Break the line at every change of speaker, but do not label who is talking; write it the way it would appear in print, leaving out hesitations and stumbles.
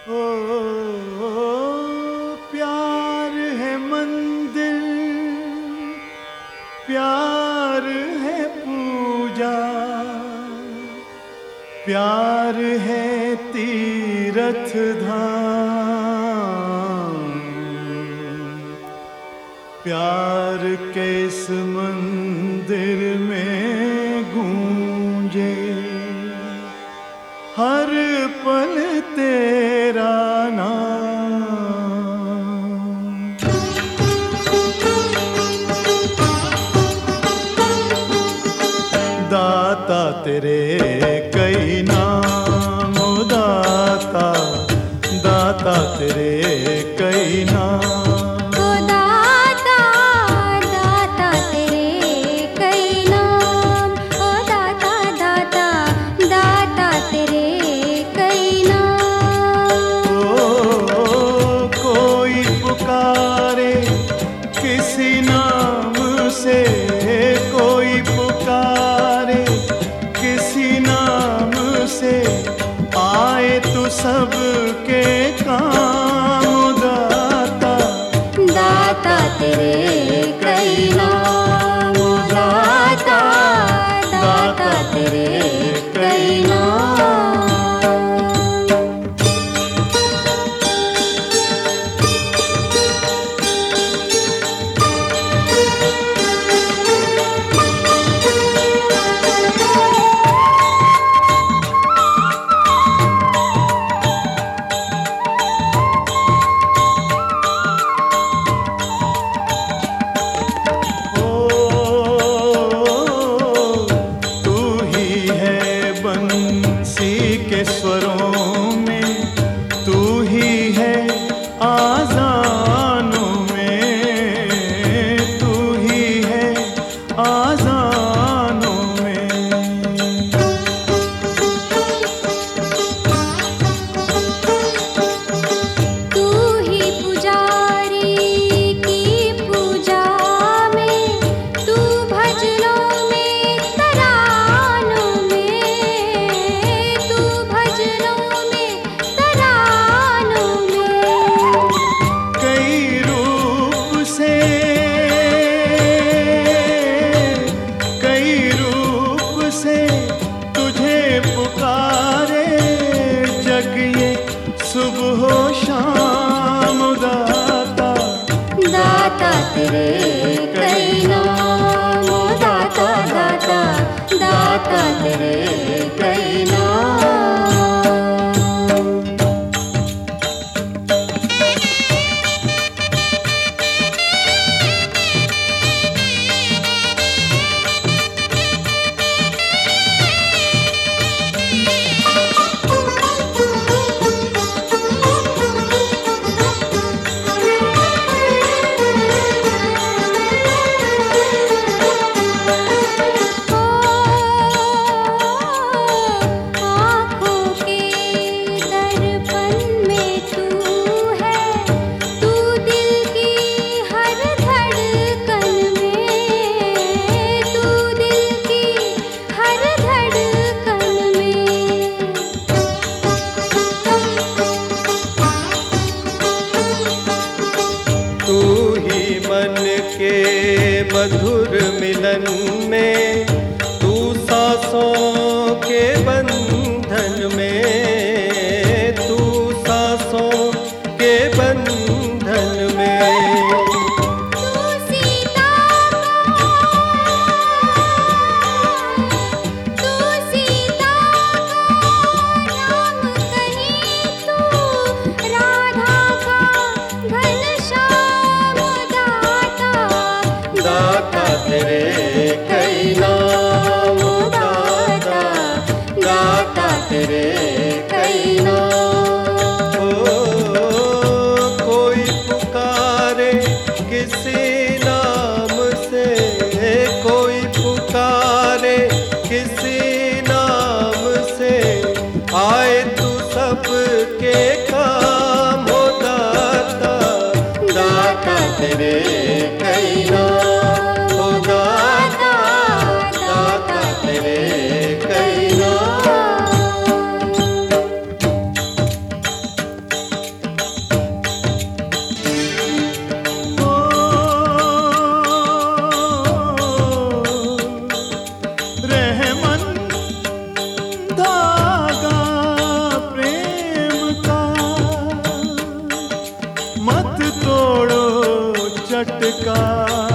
ओ, प्यार है मंदिर, प्यार है पूजा, प्यार है तीरथ धाम। प्यार के इस मंदिर में गूंजे हर पल तेरा नाम। दाता तेरे कई नाम, ओ दाता, दाता तेरे कई नाम। किसी नाम से कोई पुकारे, किसी नाम से आए तू सबके काम। दाता, दाता तेरे कई नाम, दाता, दाता तेरे कई नाम। बंसी के स्वरों में तू ही है, आज़ानों में तू ही है, आज़ानों में।
तू ही पुजारी की पूजा में, तू भजनों में तरानों में, तू भजनों में तरानों में।
कई रूप से, कई रूप से तुझे पुकारे जग ये सुबह शाम। दाता,
दाता तेरे कई नाम, दाता, दाता, दाता तेरे कई नाम।
तू ही मन के मधुर मिलन में, तू सांसों के बंधन में, तू सांसों के बंधन में।
तू सीता का, तू सीता का राम कहीं, तू राधा का घनश्याम। दाता,
दाता चटका